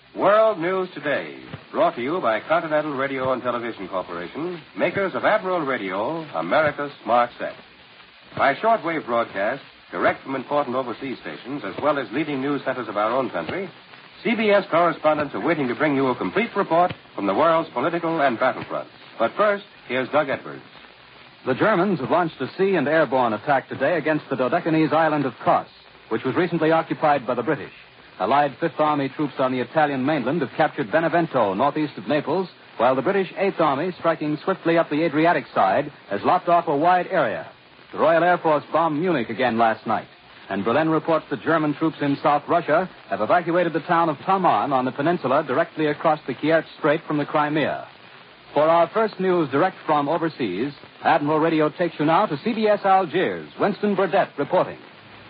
World News Today, brought to you by Continental Radio and Television Corporation, makers of Admiral Radio, America's smart set. By shortwave broadcast, direct from important overseas stations, as well as leading news centers of our own country, CBS correspondents are waiting to bring you a complete report from the world's political and battlefronts. But first, here's Doug Edwards. The Germans have launched a sea and airborne attack today against the Dodecanese island of Kos, which was recently occupied by the British. Allied Fifth Army troops on the Italian mainland have captured Benevento, northeast of Naples, while the British Eighth Army, striking swiftly up the Adriatic side, has lopped off a wide area. The Royal Air Force bombed Munich again last night, and Berlin reports that German troops in South Russia have evacuated the town of Taman on the peninsula directly across the Kerch Strait from the Crimea. For our first news direct from overseas, Admiral Radio takes you now to CBS Algiers. Winston Burdett reporting.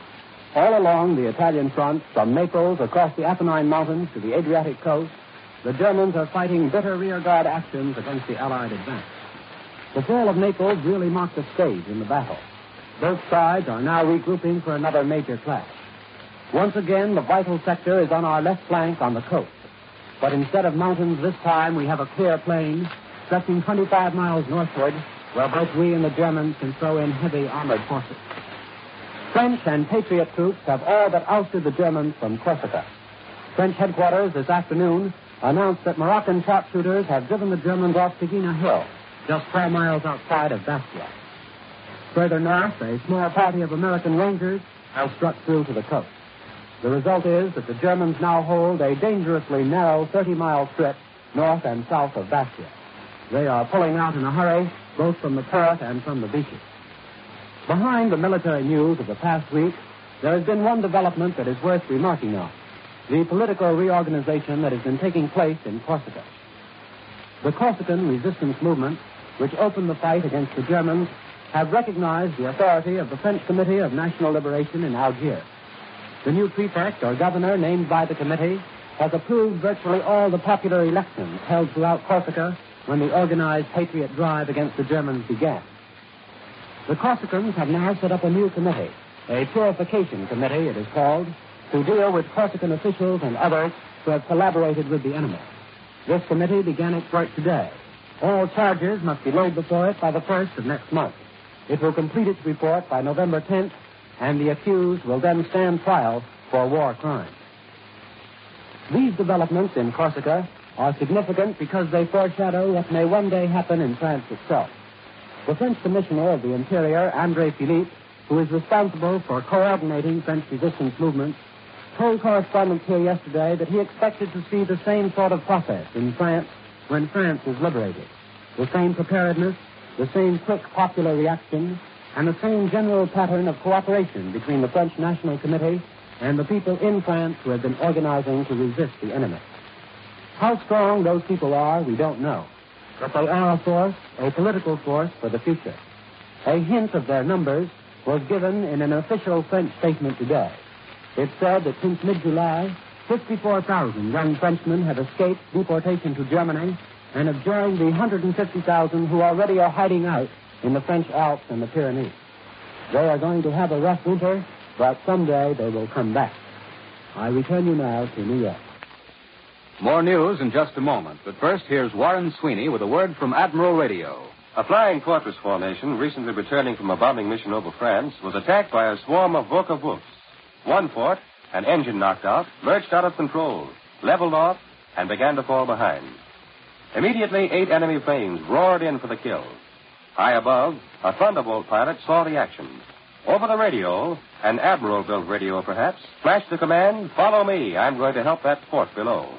All along the Italian front, from Naples across the Apennine Mountains to the Adriatic coast, the Germans are fighting bitter rearguard actions against the Allied advance. The fall of Naples really marked a stage in the battle. Both sides are now regrouping for another major clash. Once again, the vital sector is on our left flank on the coast. But instead of mountains this time, we have a clear plain stretching 25 miles northward, where both we and the Germans can throw in heavy armored forces. French and Patriot troops have all but ousted the Germans from Corsica. French headquarters this afternoon announced that Moroccan sharpshooters have driven the Germans off Tigina Hill, just 4 miles outside of Bastia. Further north, a small party of American Rangers have struck through to the coast. The result is that the Germans now hold a dangerously narrow 30-mile strip north and south of Bastia. They are pulling out in a hurry, both from the port and from the beaches. Behind the military news of the past week, there has been one development that is worth remarking on: the political reorganization that has been taking place in Corsica. The Corsican resistance movement, which opened the fight against the Germans, have recognized the authority of the French Committee of National Liberation in Algiers. The new prefect, or governor, named by the committee, has approved virtually all the popular elections held throughout Corsica when the organized patriot drive against the Germans began. The Corsicans have now set up a new committee, a purification committee, it is called, to deal with Corsican officials and others who have collaborated with the enemy. This committee began its work today. All charges must be laid before it by the 1st of next month. It will complete its report by November 10th, and the accused will then stand trial for war crimes. These developments in Corsica are significant because they foreshadow what may one day happen in France itself. The French Commissioner of the Interior, André Philippe, who is responsible for coordinating French resistance movements, told correspondents here yesterday that he expected to see the same sort of process in France when France is liberated. The same preparedness, the same quick popular reaction, and the same general pattern of cooperation between the French National Committee and the people in France who have been organizing to resist the enemy. How strong those people are, we don't know. But they are a force, a political force for the future. A hint of their numbers was given in an official French statement today. It said that since mid-July, 54,000 young Frenchmen have escaped deportation to Germany and have joined the 150,000 who already are hiding out in the French Alps and the Pyrenees. They are going to have a rough winter, but someday they will come back. I return you now to New York. More news in just a moment, but first here's Warren Sweeney with a word from Admiral Radio. A flying fortress formation recently returning from a bombing mission over France was attacked by a swarm of Volker-Wolfs. One fort, an engine knocked out, lurched out of control, leveled off, and began to fall behind. Immediately, 8 enemy planes roared in for the kill. High above, a Thunderbolt pilot saw the action. Over the radio, an Admiral-built radio perhaps, flashed the command, "Follow me, I'm going to help that fort below."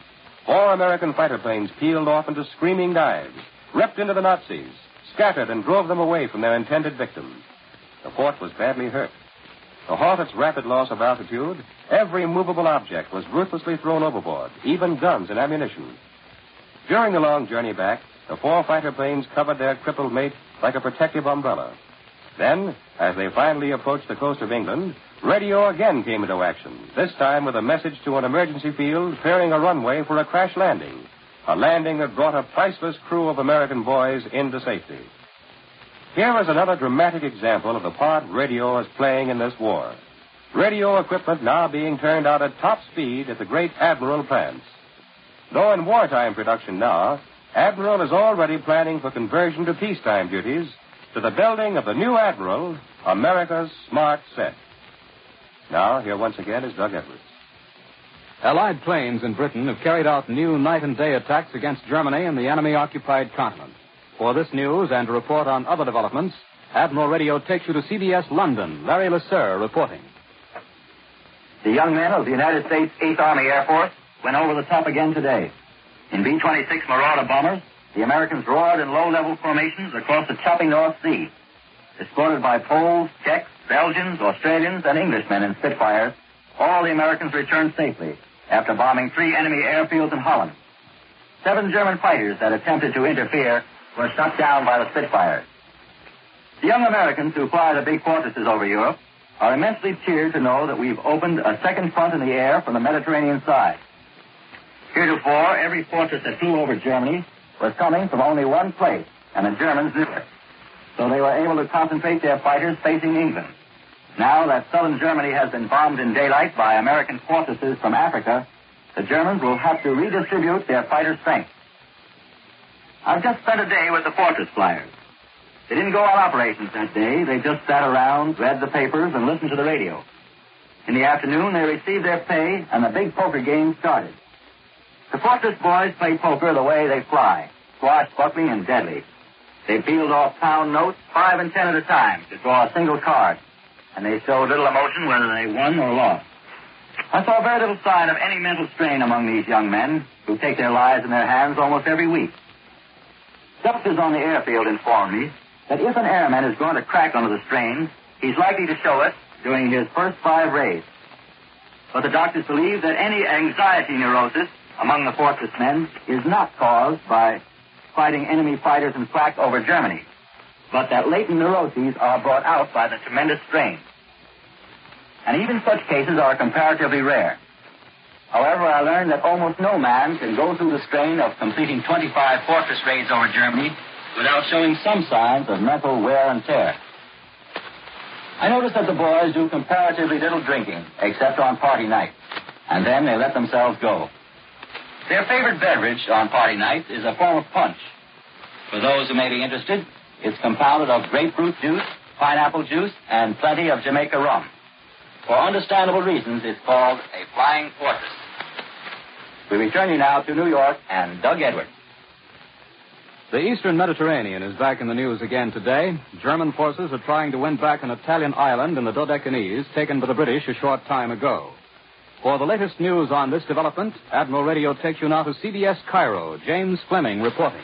4 American fighter planes peeled off into screaming dives, ripped into the Nazis, scattered and drove them away from their intended victims. The fort was badly hurt. To halt its rapid loss of altitude, every movable object was ruthlessly thrown overboard, even guns and ammunition. During the long journey back, the 4 fighter planes covered their crippled mate like a protective umbrella. Then, as they finally approached the coast of England, radio again came into action, this time with a message to an emergency field clearing a runway for a crash landing, a landing that brought a priceless crew of American boys into safety. Here is another dramatic example of the part radio is playing in this war. Radio equipment now being turned out at top speed at the great Admiral plants. Though in wartime production now, Admiral is already planning for conversion to peacetime duties to the building of the new Admiral, America's Smart Set. Now, here once again is Doug Edwards. Allied planes in Britain have carried out new night and day attacks against Germany and the enemy-occupied continent. For this news and to report on other developments, Admiral Radio takes you to CBS London. Larry Lasser reporting. The young men of the United States 8th Army Air Force went over the top again today. In B-26 Marauder bombers, the Americans roared in low-level formations across the chopping North Sea. Escorted by Poles, Czechs, Belgians, Australians, and Englishmen in Spitfires, all the Americans returned safely after bombing 3 enemy airfields in Holland. 7 German fighters that attempted to interfere were shot down by the Spitfires. The young Americans who fly the big fortresses over Europe are immensely cheered to know that we've opened a second front in the air from the Mediterranean side. Heretofore, every fortress that flew over Germany was coming from only one place, and the Germans knew it. So they were able to concentrate their fighters facing England. Now that southern Germany has been bombed in daylight by American fortresses from Africa, the Germans will have to redistribute their fighter strength. I've just spent a day with the fortress flyers. They didn't go on operations that day. They just sat around, read the papers, and listened to the radio. In the afternoon, they received their pay, and the big poker game started. The fortress boys play poker the way they fly, swashbuckling and deadly. They peeled off pound notes, 5 and 10 at a time, to draw a single card, and they showed little emotion whether they won or lost. I saw very little sign of any mental strain among these young men who take their lives in their hands almost every week. Doctors on the airfield informed me that if an airman is going to crack under the strain, he's likely to show it during his first 5 raids. But the doctors believe that any anxiety neurosis among the fortress men is not caused by fighting enemy fighters in flak over Germany, but that latent neuroses are brought out by the tremendous strain. And even such cases are comparatively rare. However, I learned that almost no man can go through the strain of completing 25 fortress raids over Germany without showing some signs of mental wear and tear. I noticed that the boys do comparatively little drinking, except on party night, and then they let themselves go. Their favorite beverage on party nights is a form of punch. For those who may be interested, it's compounded of grapefruit juice, pineapple juice, and plenty of Jamaica rum. For understandable reasons, it's called a flying fortress. We return you now to New York and Doug Edwards. The eastern Mediterranean is back in the news again today. German forces are trying to win back an Italian island in the Dodecanese taken by the British a short time ago. For the latest news on this development, Admiral Radio takes you now to CBS Cairo. James Fleming reporting.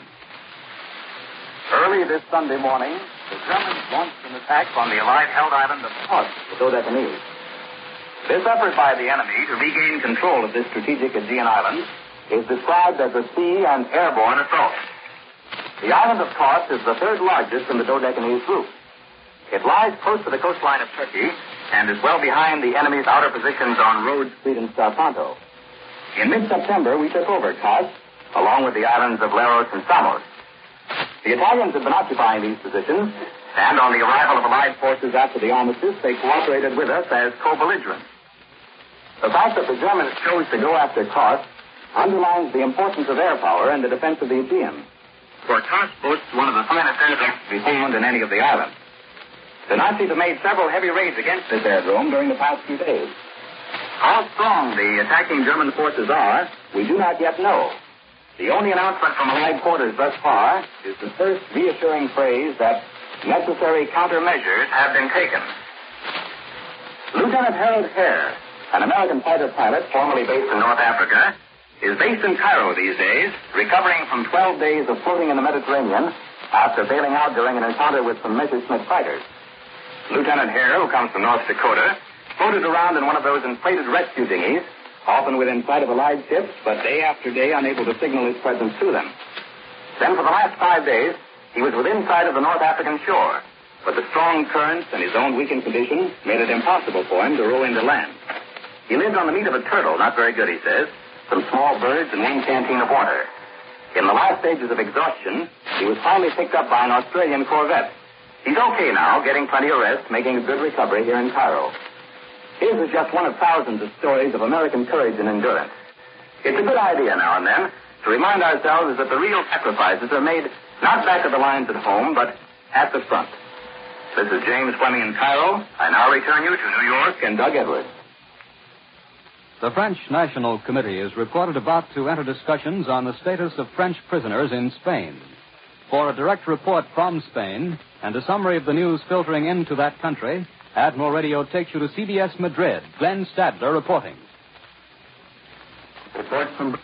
Early this Sunday morning, the Germans launched an attack on the Allied-held island of Kos, the Dodecanese. This effort by the enemy to regain control of this strategic Aegean island is described as a sea and airborne assault. The island of Kos is the 3rd largest in the Dodecanese group. It lies close to the coastline of Turkey and is well behind the enemy's outer positions on Rhodes Street and Starpanto. In mid-September, we took over Kos, along with the islands of Leros and Samos. The Italians have been occupying these positions, and on the arrival of Allied forces after the armistice, they cooperated with us as co-belligerents. The fact that the Germans chose to go after Kos underlines the importance of air power in the defense of the Aegean. For Kos boasts one of the finest aircraft to be found in any of the islands. The Nazis have made several heavy raids against this aerodrome during the past few days. How strong the attacking German forces are, we do not yet know. The only announcement from Allied quarters thus far is the first reassuring phrase that necessary countermeasures have been taken. Lieutenant Harold Hare, an American fighter pilot formerly based in North Africa, is based in Cairo these days, recovering from 12 days of floating in the Mediterranean after bailing out during an encounter with some Messerschmitt fighters. Lieutenant Hare, who comes from North Dakota, floated around in one of those inflated rescue dinghies, often within sight of Allied ships, but day after day unable to signal his presence to them. Then for the last 5 days, he was within sight of the North African shore, but the strong currents and his own weakened condition made it impossible for him to row into land. He lived on the meat of a turtle, not very good, he says, some small birds and 1 canteen of water. In the last stages of exhaustion, he was finally picked up by an Australian corvette. He's okay now, getting plenty of rest, making a good recovery here in Cairo. His is just one of thousands of stories of American courage and endurance. It's a good idea now and then to remind ourselves that the real sacrifices are made not back of the lines at home, but at the front. This is James Fleming in Cairo. I now return you to New York and Doug Edwards. The French National Committee is reported about to enter discussions on the status of French prisoners in Spain. For a direct report from Spain and a summary of the news filtering into that country, Admiral Radio takes you to CBS Madrid. Glenn Stadler reporting. Report from...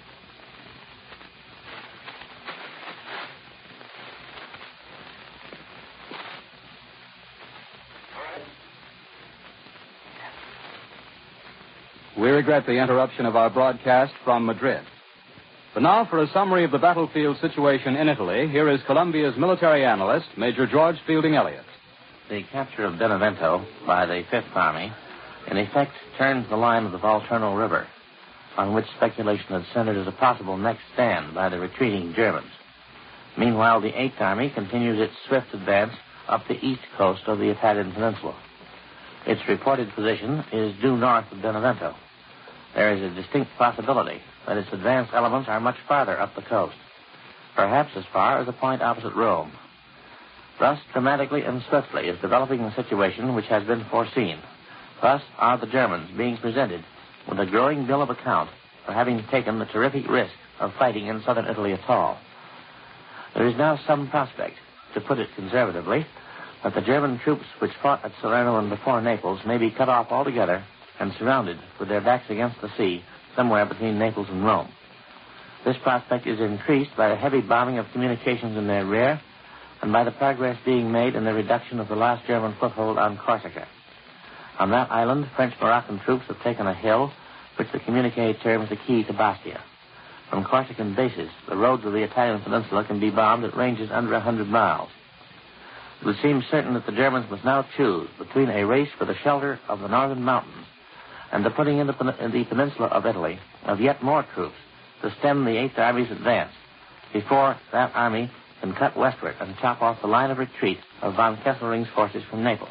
We regret the interruption of our broadcast from Madrid. But now for a summary of the battlefield situation in Italy, here is Columbia's military analyst, Major George Fielding Elliott. The capture of Benevento by the Fifth Army, in effect, turns the line of the Volturno River, on which speculation had centered as a possible next stand by the retreating Germans. Meanwhile, the Eighth Army continues its swift advance up the east coast of the Italian peninsula. Its reported position is due north of Benevento. There is a distinct possibility that its advanced elements are much farther up the coast, perhaps as far as a point opposite Rome. Thus, dramatically and swiftly is developing the situation which has been foreseen. Thus are the Germans being presented with a growing bill of account for having taken the terrific risk of fighting in southern Italy at all. There is now some prospect, to put it conservatively, that the German troops which fought at Salerno and before Naples may be cut off altogether and surrounded with their backs against the sea somewhere between Naples and Rome. This prospect is increased by the heavy bombing of communications in their rear and by the progress being made in the reduction of the last German foothold on Corsica. On that island, French-Moroccan troops have taken a hill which the communique terms the key to Bastia. From Corsican bases, the roads of the Italian peninsula can be bombed at ranges under 100 miles. It would seem certain that the Germans must now choose between a race for the shelter of the northern mountains and the putting in the peninsula of Italy of yet more troops to stem the Eighth Army's advance before that army can cut westward and chop off the line of retreat of von Kesselring's forces from Naples.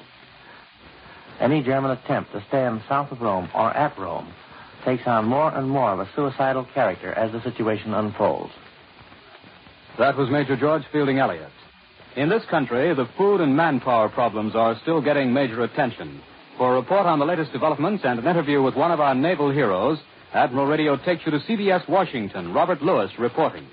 Any German attempt to stand south of Rome or at Rome takes on more and more of a suicidal character as the situation unfolds. That was Major George Fielding Elliott. In this country, the food and manpower problems are still getting major attention. For a report on the latest developments and an interview with one of our naval heroes, Admiral Radio takes you to CBS Washington. Robert Lewis reporting.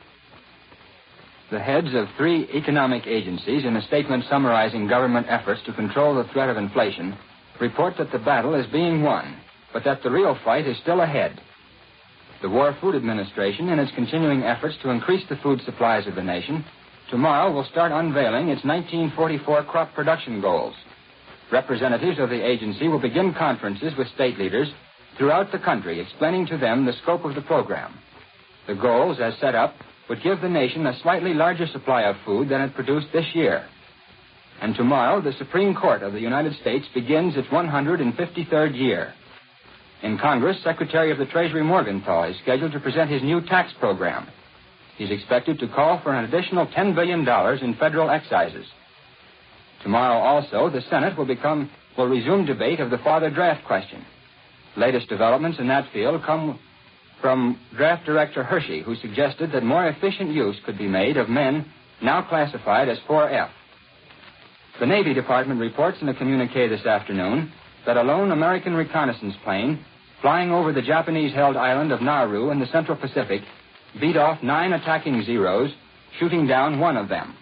The heads of 3 economic agencies, in a statement summarizing government efforts to control the threat of inflation, report that the battle is being won, but that the real fight is still ahead. The War Food Administration, in its continuing efforts to increase the food supplies of the nation, tomorrow will start unveiling its 1944 crop production goals. Representatives of the agency will begin conferences with state leaders throughout the country, explaining to them the scope of the program. The goals, as set up, would give the nation a slightly larger supply of food than it produced this year. And tomorrow, the Supreme Court of the United States begins its 153rd year. In Congress, Secretary of the Treasury Morgenthau is scheduled to present his new tax program. He's expected to call for an additional $10 billion in federal excises. Tomorrow also, the Senate will resume debate of the father draft question. Latest developments in that field come from Draft Director Hershey, who suggested that more efficient use could be made of men now classified as 4F. The Navy Department reports in a communique this afternoon that a lone American reconnaissance plane flying over the Japanese-held island of Nauru in the Central Pacific beat off 9 attacking Zeros, shooting down one of them.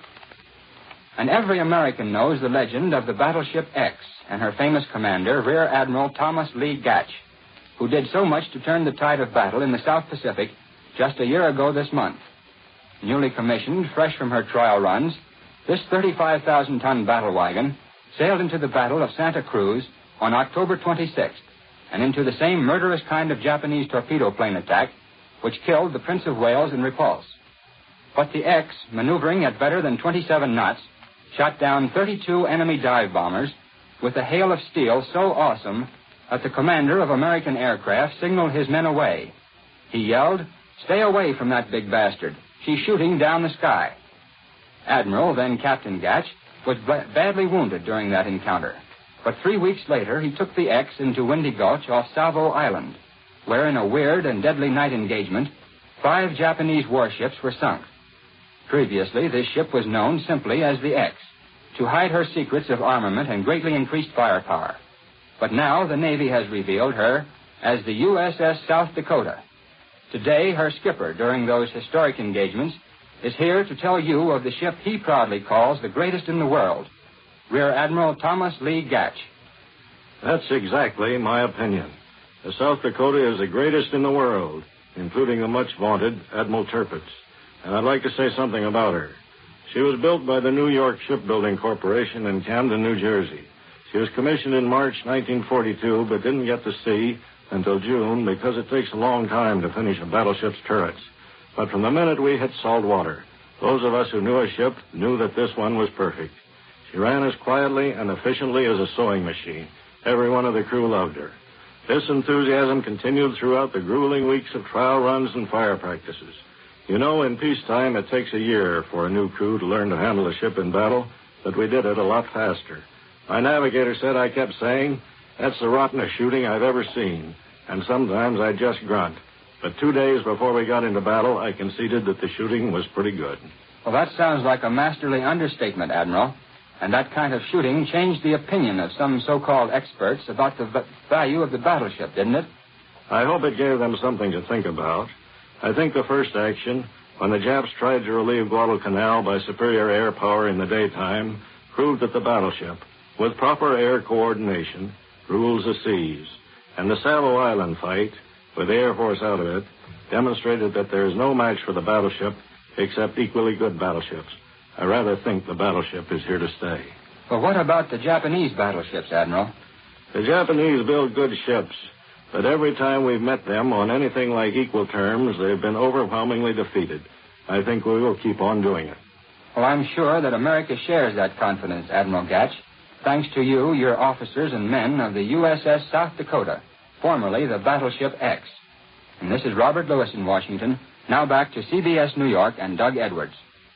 And every American knows the legend of the battleship X and her famous commander, Rear Admiral Thomas Lee Gatch, who did so much to turn the tide of battle in the South Pacific just a year ago this month. Newly commissioned, fresh from her trial runs, this 35,000-ton battle wagon sailed into the Battle of Santa Cruz on October 26th and into the same murderous kind of Japanese torpedo plane attack which killed the Prince of Wales in repulse. But the X, maneuvering at better than 27 knots, shot down 32 enemy dive bombers with a hail of steel so awesome that the commander of American aircraft signaled his men away. He yelled, "Stay away from that big bastard. She's shooting down the sky." Admiral, then Captain Gatch, was badly wounded during that encounter. But 3 weeks later, he took the X into Windy Gulch off Salvo Island. where in a weird and deadly night engagement, 5 Japanese warships were sunk. Previously, this ship was known simply as the X, to hide her secrets of armament and greatly increased firepower. But now the Navy has revealed her as the USS South Dakota. Today, her skipper, during those historic engagements, is here to tell you of the ship he proudly calls the greatest in the world, Rear Admiral Thomas Lee Gatch. That's exactly my opinion. The South Dakota is the greatest in the world, including the much-vaunted Admiral Tirpitz. And I'd like to say something about her. She was built by the New York Shipbuilding Corporation in Camden, New Jersey. She was commissioned in March 1942, but didn't get to sea until June because it takes a long time to finish a battleship's turrets. But from the minute we hit salt water, those of us who knew a ship knew that this one was perfect. She ran as quietly and efficiently as a sewing machine. Every one of the crew loved her. This enthusiasm continued throughout the grueling weeks of trial runs and fire practices. You know, in peacetime, it takes a year for a new crew to learn to handle a ship in battle, but we did it a lot faster. My navigator said I kept saying, "That's the rottenest shooting I've ever seen," and sometimes I just grunt. But 2 days before we got into battle, I conceded that the shooting was pretty good. Well, that sounds like a masterly understatement, Admiral. And that kind of shooting changed the opinion of some so-called experts about the value of the battleship, didn't it? I hope it gave them something to think about. I think the first action, when the Japs tried to relieve Guadalcanal by superior air power in the daytime, proved that the battleship, with proper air coordination, rules the seas. And the Savo Island fight, with the Air Force out of it, demonstrated that there is no match for the battleship except equally good battleships. I rather think the battleship is here to stay. But what about the Japanese battleships, Admiral? The Japanese build good ships, but every time we've met them on anything like equal terms, they've been overwhelmingly defeated. I think we will keep on doing it. Well, I'm sure that America shares that confidence, Admiral Gatch, thanks to you, your officers and men of the USS South Dakota, formerly the Battleship X. And this is Robert Lewis in Washington. Now back to CBS New York and Doug Edwards.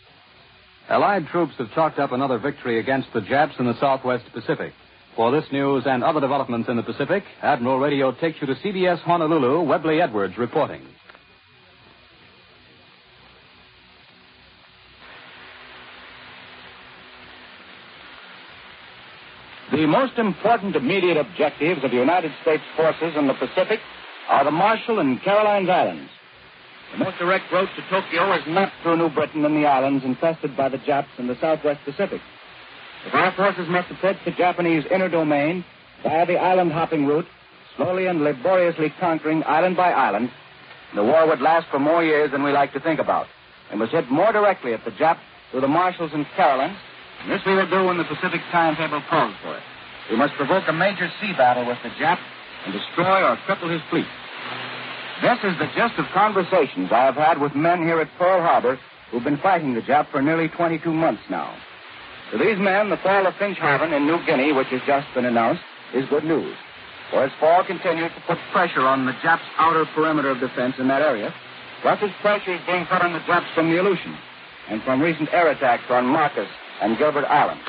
Allied troops have chalked up another victory against the Japs in the Southwest Pacific. For this news and other developments in the Pacific, Admiral Radio takes you to CBS Honolulu, Webley Edwards reporting. The most important immediate objectives of the United States forces in the Pacific are the Marshall and Carolines Islands. The most direct route to Tokyo is not through New Britain and the islands infested by the Japs in the Southwest Pacific. If our forces must approach the Japanese inner domain via the island-hopping route, slowly and laboriously conquering island by island, the war would last for more years than we like to think about. We must hit more directly at the Japs through the Marshalls and Carolines, and this we will do when the Pacific timetable calls for it. We must provoke a major sea battle with the Jap and destroy or cripple his fleet. This is the gist of conversations I have had with men here at Pearl Harbor who've been fighting the Jap for nearly 22 months now. To these men, the fall of Finch Haven in New Guinea, which has just been announced, is good news. For its fall continues to put pressure on the Japs' outer perimeter of defense in that area. Plus, its pressure is being put on the Japs from the Aleutian and from recent air attacks on Marcus and Gilbert Island.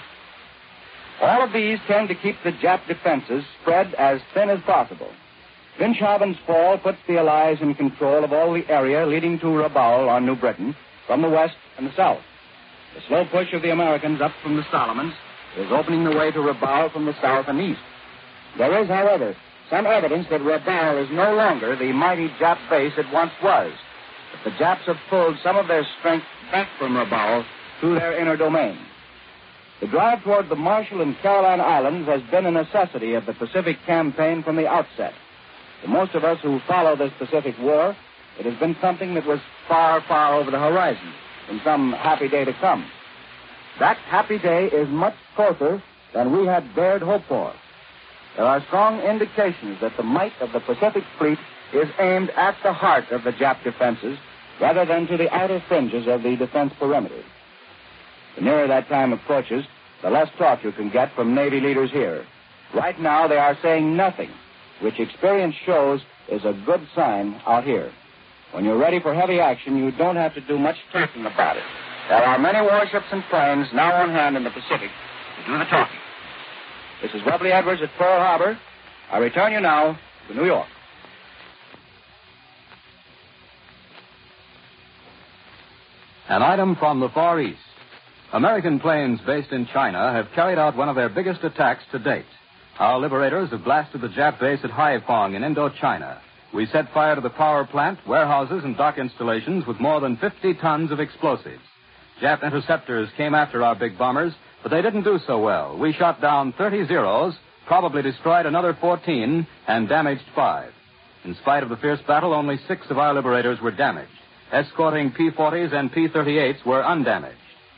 All of these tend to keep the Jap defenses spread as thin as possible. Finch Haven's fall puts the Allies in control of all the area leading to Rabaul on New Britain from the west and the south. The slow push of the Americans up from the Solomons is opening the way to Rabaul from the south and east. There is, however, some evidence that Rabaul is no longer the mighty Jap base it once was. But the Japs have pulled some of their strength back from Rabaul through their inner domain. The drive toward the Marshall and Caroline Islands has been a necessity of the Pacific campaign from the outset. To most of us who follow this Pacific War, it has been something that was far, far over the horizon, in some happy day to come. That happy day is much closer than we had dared hope for. There are strong indications that the might of the Pacific Fleet is aimed at the heart of the Jap defenses rather than to the outer fringes of the defense perimeter. The nearer that time approaches, the less talk you can get from Navy leaders here. Right now, they are saying nothing, which experience shows is a good sign out here. When you're ready for heavy action, you don't have to do much talking about it. There are many warships and planes now on hand in the Pacific to do the talking. This is Webley Edwards at Pearl Harbor. I return you now to New York. An item from the Far East. American planes based in China have carried out one of their biggest attacks to date. Our liberators have blasted the Jap base at Haiphong in Indochina. We set fire to the power plant, warehouses, and dock installations with more than 50 tons of explosives. Jap interceptors came after our big bombers, but they didn't do so well. We shot down 30 Zeros, probably destroyed another 14, and damaged 5. In spite of the fierce battle, only 6 of our liberators were damaged. Escorting P-40s and P-38s were undamaged.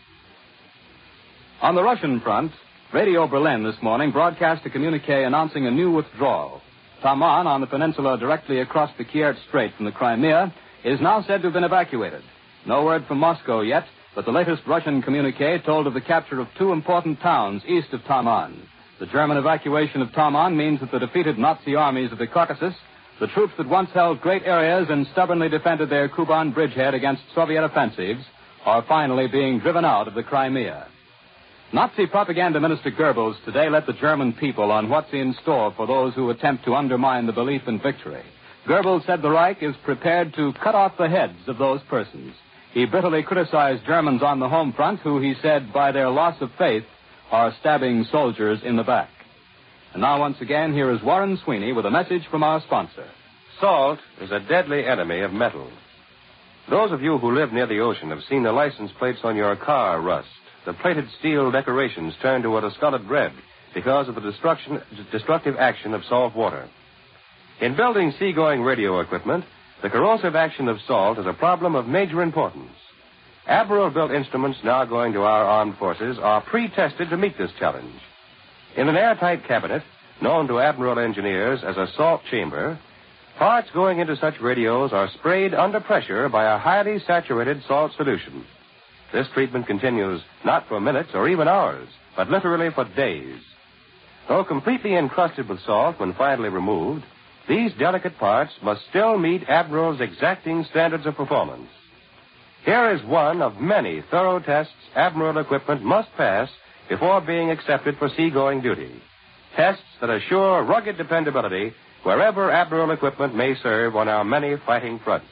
On the Russian front, Radio Berlin this morning broadcast a communique announcing a new withdrawal. Taman, on the peninsula directly across the Kiev Strait from the Crimea, is now said to have been evacuated. No word from Moscow yet, but the latest Russian communique told of the capture of 2 important towns east of Taman. The German evacuation of Taman means that the defeated Nazi armies of the Caucasus, the troops that once held great areas and stubbornly defended their Kuban bridgehead against Soviet offensives, are finally being driven out of the Crimea. Nazi propaganda minister Goebbels today let the German people on what's in store for those who attempt to undermine the belief in victory. Goebbels said the Reich is prepared to cut off the heads of those persons. He bitterly criticized Germans on the home front who, he said, by their loss of faith, are stabbing soldiers in the back. And now, once again, here is Warren Sweeney with a message from our sponsor. Salt is a deadly enemy of metal. Those of you who live near the ocean have seen the license plates on your car rust. The plated steel decorations turn to a discolored red because of the destructive action of salt water. In building seagoing radio equipment, the corrosive action of salt is a problem of major importance. Admiral-built instruments now going to our armed forces are pre-tested to meet this challenge. In an airtight cabinet, known to Admiral engineers as a salt chamber, parts going into such radios are sprayed under pressure by a highly saturated salt solution. This treatment continues not for minutes or even hours, but literally for days. Though completely encrusted with salt when finally removed, these delicate parts must still meet Admiral's exacting standards of performance. Here is one of many thorough tests Admiral equipment must pass before being accepted for seagoing duty. Tests that assure rugged dependability wherever Admiral equipment may serve on our many fighting fronts.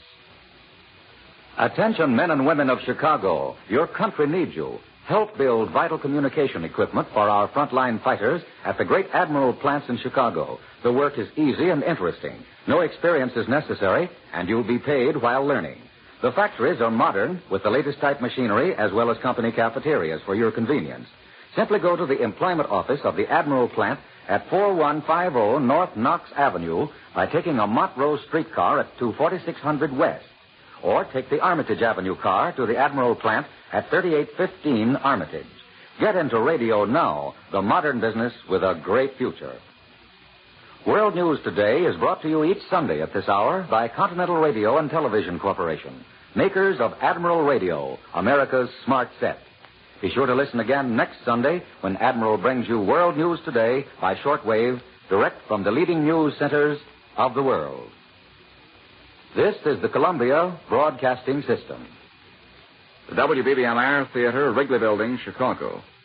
Attention, men and women of Chicago. Your country needs you. Help build vital communication equipment for our frontline fighters at the great Admiral plants in Chicago. The work is easy and interesting. No experience is necessary, and you'll be paid while learning. The factories are modern with the latest type machinery as well as company cafeterias for your convenience. Simply go to the employment office of the Admiral plant at 4150 North Knox Avenue by taking a Montrose streetcar at 24600 West. Or take the Armitage Avenue car to the Admiral plant at 3815 Armitage. Get into radio now, the modern business with a great future. World News Today is brought to you each Sunday at this hour by Continental Radio and Television Corporation, makers of Admiral Radio, America's smart set. Be sure to listen again next Sunday when Admiral brings you World News Today by shortwave, direct from the leading news centers of the world. This is the Columbia Broadcasting System. The WBBM Air Theater, Wrigley Building, Chicago.